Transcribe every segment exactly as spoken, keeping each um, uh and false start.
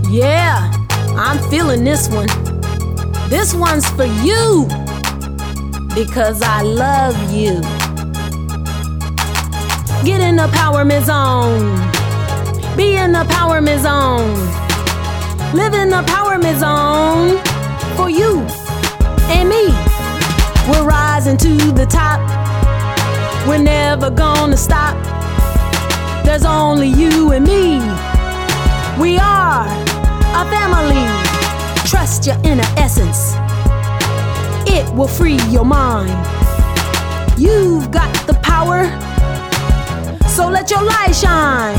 Yeah, I'm feeling this one. This one's for you, because I love you. Get in the empowerment zone. Be in the empowerment zone. Live in the empowerment zone for you and me. We're rising to the top. We're never gonna stop. There's only you and me. We are a family. Trust your inner essence. It will free your mind. You've got the power, so let your light shine.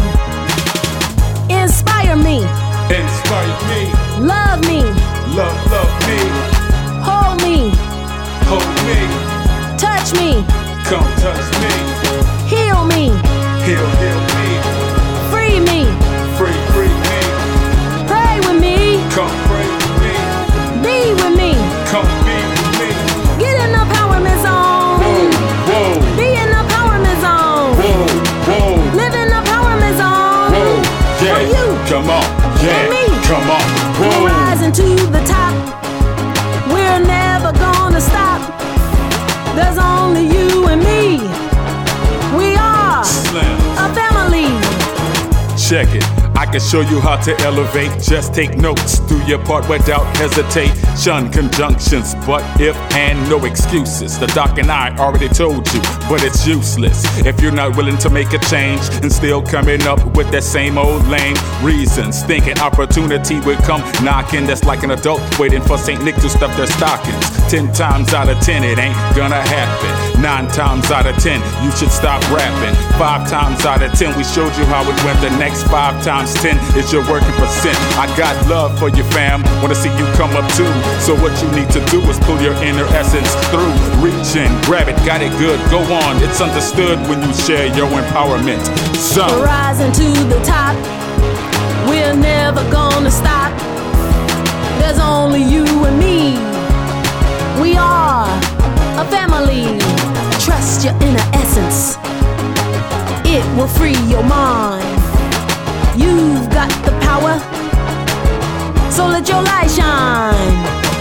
Inspire me. Inspire me. Love me. Love, love me. Hold me. Hold me. Touch me. Come touch me. Heal me. Heal, heal me. Free me. Free, free me. Pray with me. Come pray with me. Be with me. Come be with me. Get in the empowerment zone. Whoa, whoa. Be in the empowerment zone. Whoa, whoa. Live in the empowerment zone. Whoa, yeah. For you. Come on, yeah. And me. Come on. Whoa. We're rising to the top. We're never gonna stop. There's only you and me. We are Slim. a family. Check it. I can show you how to elevate. Just take notes. Do your part without hesitate. Shun conjunctions, but if and no excuses. The doc and I already told you, but it's useless if you're not willing to make a change and still coming up with that same old lame reasons. Thinking opportunity would come knocking. That's like an adult waiting for Saint Nick to stuff their stockings. Ten times out of ten, it ain't gonna happen. Nine times out of ten, you should stop rapping. Five times out of ten, we showed you how it went. The next five times ten is your working percent. I got love for you, fam. Wanna see you come up too. So what you need to do is pull your inner essence through. Reach in, grab it, got it good. Go on, it's understood when you share your empowerment. So We're rising to the top. We're never gonna stop. There's only you and me. We are a family. Trust your inner essence. It will free your mind. You've got the power, so let your light shine.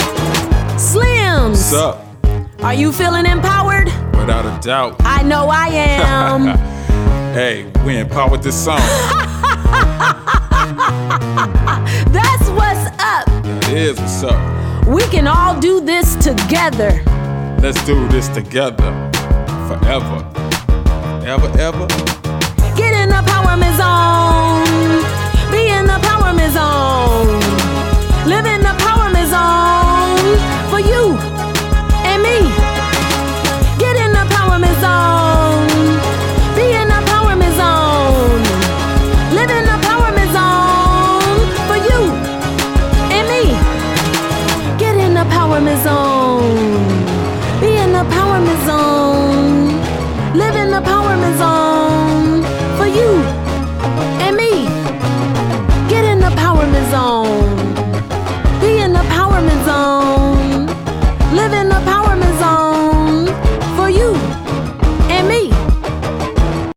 Slims, what's up? are you feeling empowered? Without a doubt. I know I am. Hey, we empowered this song. That's what's up. It is what's up. We can all do this together. Let's do this together. Forever. Ever, ever. Get in the empowerment zone.